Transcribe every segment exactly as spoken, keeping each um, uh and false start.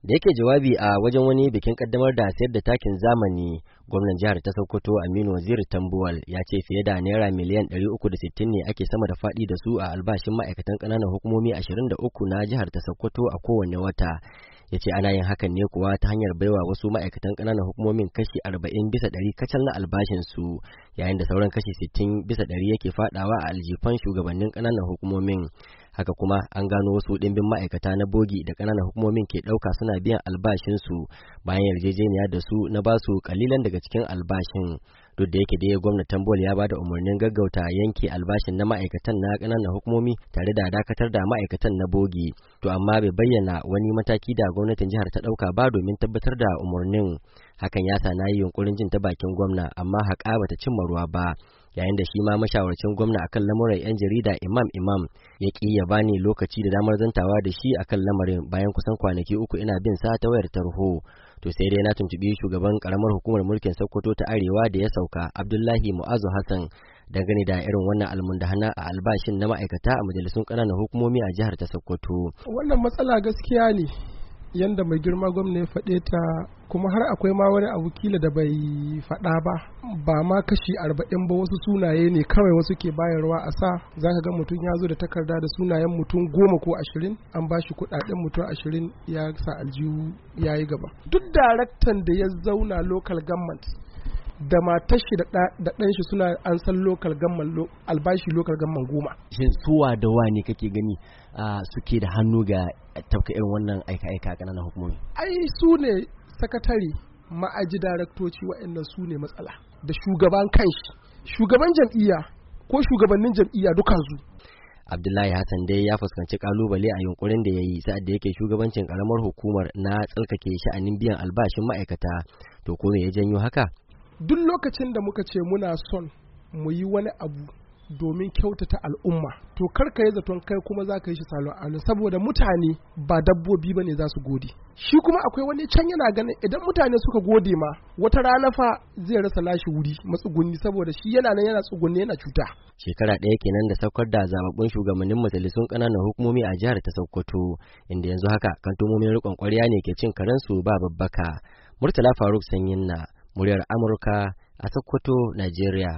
Da yake jawabi a wajen wani bikin kaddamar da sayar da takin zamani, gwamnan jihar ta Sokoto Aminu Waziri Tambuwal ya ce fiye da naira miliyan ɗari uku da sittin ne ake sama da faɗi da su a albashin ma'aikatan ƙananan hukumomi ashirin da uku na jihar ta Sokoto a kowane wata. Ya ce ana yin hakan ne kuwa ta hanyar baiwa wasu ma'aikatan ƙananan hukumomin kashi arba'in bisa ɗari kacal na albashinsu, yayin da sauran kashi sittin bisa ɗari yake faɗawa a aljifan shugabannin ƙananan hukumomin. Haka kuma an gano wasu ɗimbin ma'aikata na bogi da ƙananan hukumomin ke ɗauka suna biyan albashinsu bayan yarjejeniya da su na basu kalilan daga cikin albashin. Duk da yake dai gwamnatin Tambol ya bada umarnin gaggauta yanke albashin na ma'aikatan na ƙananan hukumomi tare da dakatar da ma'aikatan na bogi, to amma bai bayyana wani mataki da gwamnatin jihar ta ɗauka ba domin tabbatar da umarnin. Hakan ya sa na yi yunkurin jin ta bakin gwamna, amma haƙa bata cimma ruwa ba. Yayin da shi ma mashawarcin gwamna akan lamuran 'yan jarida Imam Imam ya ƙi ya bani lokaci da damar zantawa da shi akan lamarin bayan kusan kwanaki uku ina bin sa ta wayar tarho. To sai dai na tuntubi shugaban karamar hukumar mulkin Sokoto ta Arewa da ya sauka, Abdullahi Mu'azu Hassan, dangane da irin wannan almundahana a albashin na ma'aikata a majalisun ƙananan hukumomi a jihar ta Sokoto. Wannan matsala gaskiya ne yanda mai girma gwamna ya faɗe ta, kuma har akwai ma wani abu kila da bai faɗa ba ba ma kashi arba'in ba, wasu sunaye ne kawai wasu ke bayarwa a sa. Zaka ga mutum ya zo da takarda da sunayen mutum goma ko ashirin, an ba shi kuɗaɗen mutum ashirin ya sa aljihu ya yi gaba. Duk daraktan da ya zauna local government da matar shi da ɗan shi suna an san local government albashi local government goma. Shin suwa da wani kake gani suke da hannu ga tafka irin wannan aika-aika ƙananan hukumomi? Ai su ne sakatare, ma'aji, daraktoci, waɗannan su ne matsala, da shugaban kanshi, shugaban jam'iyya ko shugabannin jam'iyya dukansu. Abdullahi Hassan dai ya fuskanci kalubale a yunkurin da ya yi sa'ad da yake shugabancin karamar hukumar na tsalkake sha'anin biyan albashin ma'aikata. To ko me ya janyo haka? Duk lokacin da muka ce muna son mu yi wani abu domin kyautata al'umma, to karka yi zaton kai kuma za ka yi shi salon alu, saboda mutane ba dabbobi ba ne za su gode. Shi kuma akwai wani can yana ganin idan mutane suka gode ma, wata rana fa zai rasa nashi wuri matsugunni, saboda shi yana nan yana tsugunni yana cuta. Shekara ɗaya kenan da saukar da zababbun shugabannin majalisun ƙananan hukumomi a jihar ta Sokoto, inda yanzu haka kantomomin riƙon ƙwarya ne ke cin karensu ba babbaka. Murtala Faruk Sanyin na muryar Amurka a Sokoto, Najeriya.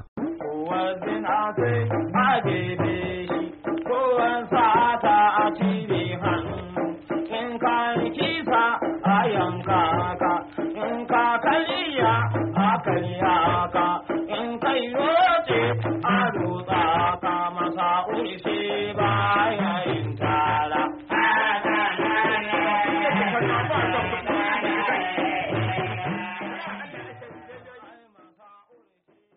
In ka kisa a yanka